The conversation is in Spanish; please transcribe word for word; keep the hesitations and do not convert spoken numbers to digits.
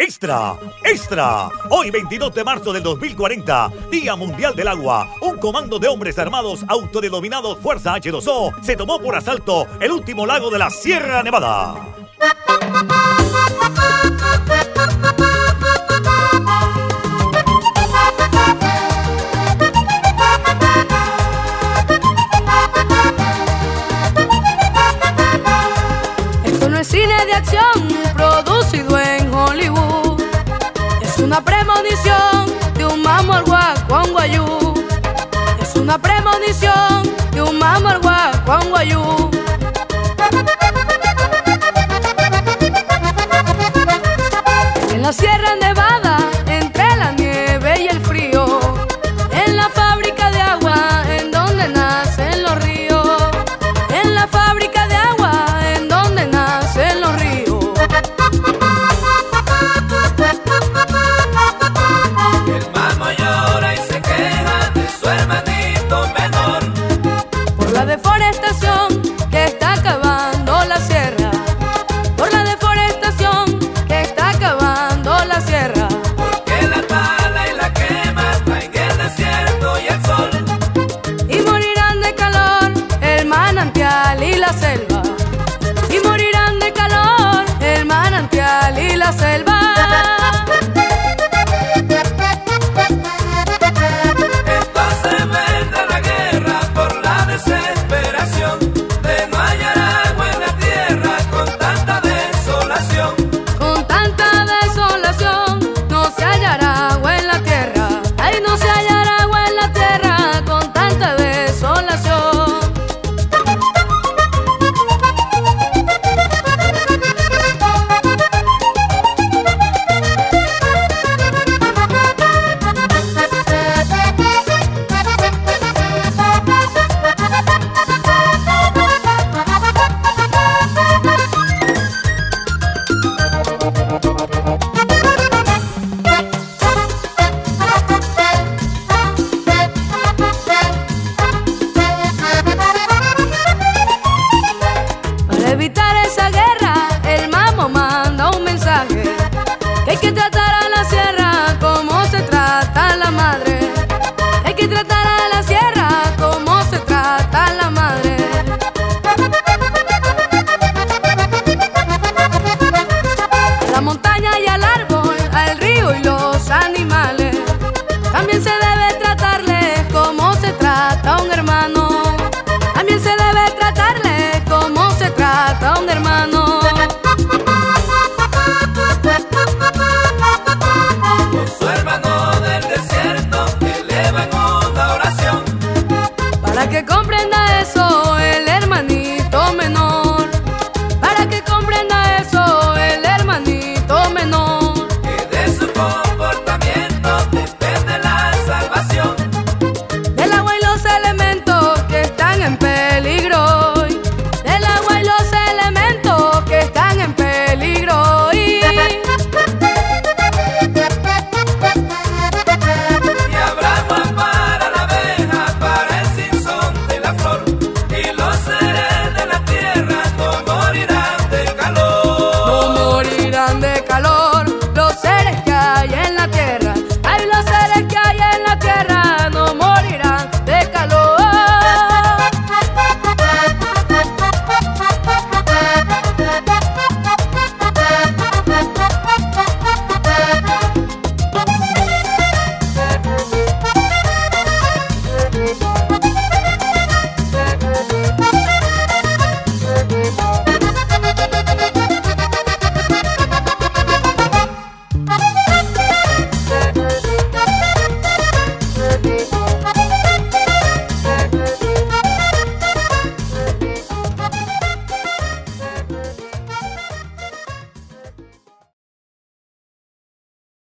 ¡Extra! ¡Extra! Hoy, veintidós de marzo del dos mil cuarenta, Día Mundial del Agua, un comando de hombres armados autodenominados Fuerza H dos O se tomó por asalto el último lago de la Sierra Nevada. Esto no es cine de acción producido en Hollywood, es una premonición de un mamo al guacuanguayú. Es una premonición de un mamo al guacuanguayú. En la Sierra Nevada, entre la nieve y el frío, en la fábrica de agua en donde nacen los ríos, en la fábrica de agua en donde nacen los ríos. El mamo llora y se queja de su hermanito menor Por la deforestación que está acabando la sierra, por la deforestación que está acabando la sierra. porque la tala y la quema traen el desierto y el sol. Y morirán de calor el manantial y la selva. Y morirán de calor el manantial y la selva. Entonces vendrá la guerra por la desesperación de no hallar agua en la tierra con tanta desolación. Con tanta desolación no se hallará agua en la tierra. Ay, no se hallará agua en la tierra con tanta desolación. Para evitar esa guerra, el mamo manda un mensaje: que hay que tratar a la sierra como se trata a la madre. Hay que tratar a la sierra como se trata a la madre. A la montaña y al árbol, al río y los animales, también se debe tratarles como se trata a un hermano.